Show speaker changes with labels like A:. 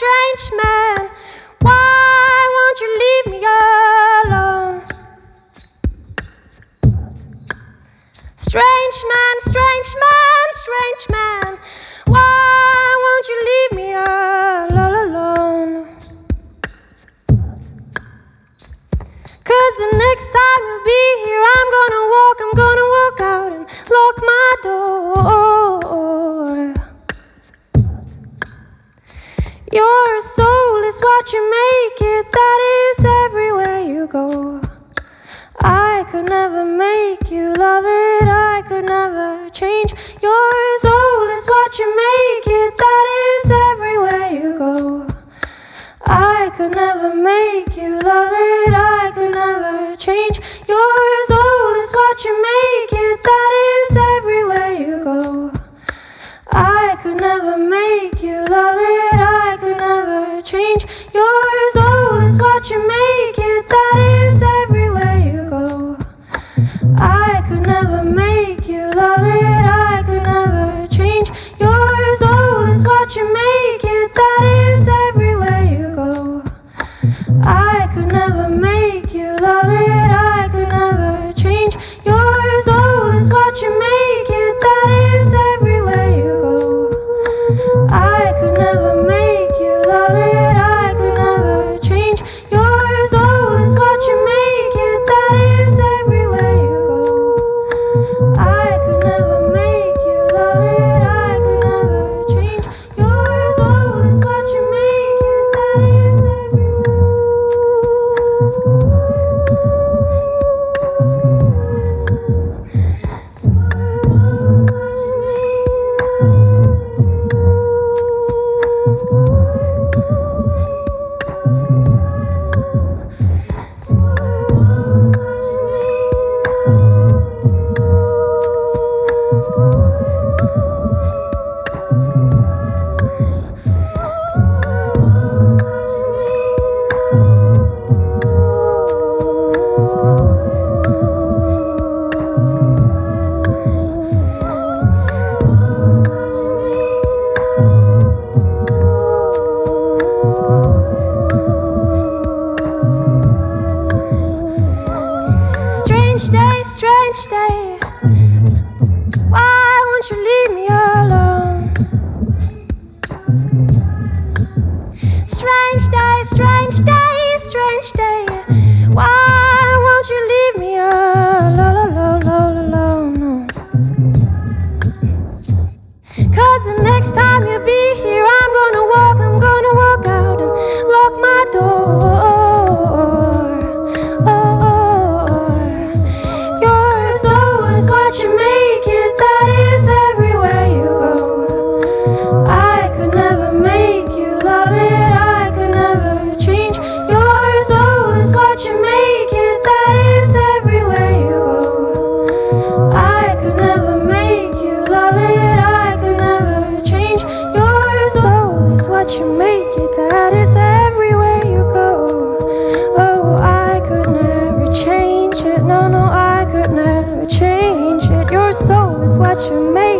A: strange man, why won't you leave me alone? Strange man, strange man, strange man, why won't you leave me all alone? 'Cause the next time you'll be here, I'm gonna walk out and lock my door. Your soul is what you make it, that is everywhere you go. I could never make you love it, I could never change. Your soul is what you make it, that is everywhere you go. I could never make you love it, I could never change. Your soul is what you make it, that is everywhere you go. I could never make you love it, I could never change. Your soul is what you make it, that is everywhere you go. I could never make you love it, I could never change. Your soul is what you make it, that is everywhere you go. I could never make you love it, I could never change. Your soul is what you make it, that is everywhere you go. I could never make you love it, I could never change. Your soul is what you make it, that is everywhere you go. I could never make you love it, I could never change. Your soul is what you make it, that is strange day, why won't you leave me alone? Strange day, strange day, strange day, why won't you leave me alone? 'Cause the next time you'll be here, I'm gonna walk out and lock my door. You make it, that is everywhere you go. I could never make you love it, I could never change. Your soul is what you make it, that is everywhere you go. I could never make you love it, I could never change. Your soul is what you make it, that is everywhere you go. Oh, I could never change it, no, I could never change it. Your soul is what you make